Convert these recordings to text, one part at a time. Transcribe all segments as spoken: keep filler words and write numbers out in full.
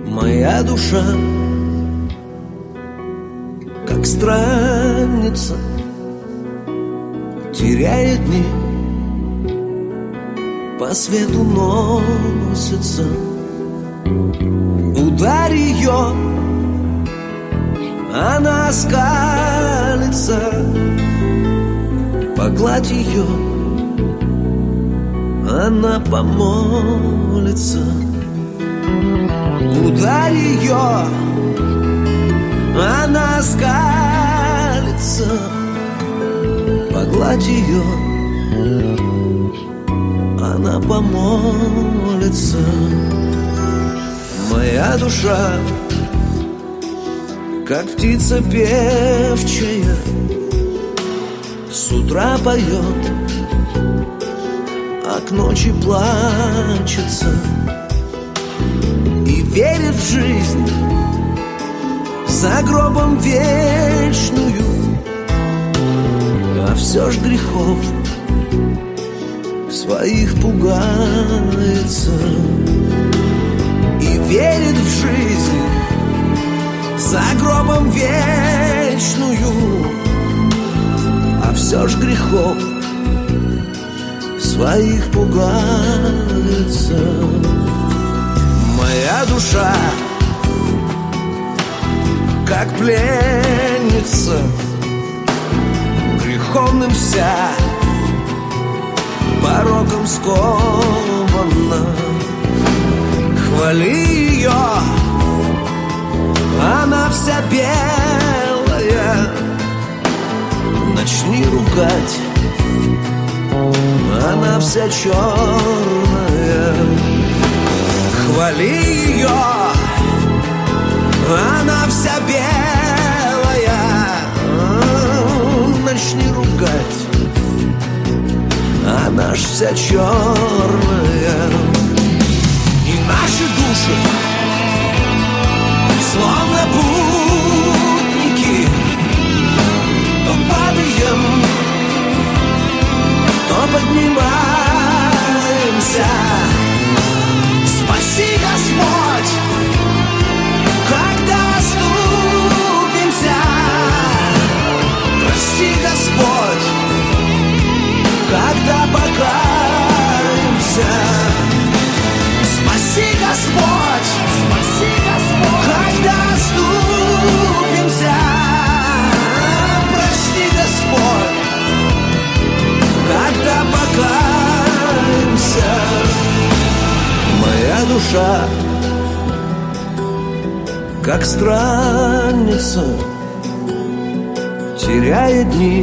Моя душа, как странница, теряет дни, по свету носится. Ударь ее, она скалится. Погладь ее, она помолится. Ударь ее, она скалится. Погладь ее, она помолится. Моя душа, как птица певчая, с утра поет, а к ночи плачется. И верит в жизнь за гробом вечную, а все ж грехов своих пугается. И верит в жизнь за гробом вечную, а все ж грехов своих пугается. Моя душа, как пленница, греховным вся, пороком скована. Хвали ее, она вся белая. Начни ругать, она вся черная. Хвали ее, она вся белая. Начни ругать, она ж вся черная. И наши души, словно путники, то падаем, то поднимаемся. Спаси, Господь, когда оступимся. Прости, Господь, когда покаемся. Спаси, Господь, спаси, Господь, когда оступимся. Прости, Господь, когда покаемся. Моя душа, как странница, теряет дни,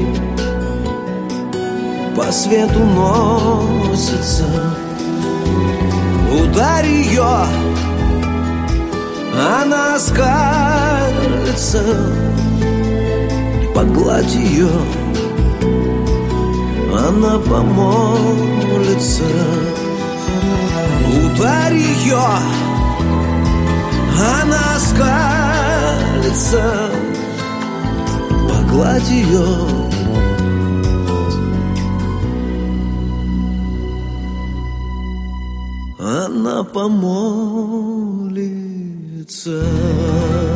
по свету носится. Ударь ее, она скалится. Погладь ее, она помолится. Ударь ее, она скалится. Погладь ее, она помолится.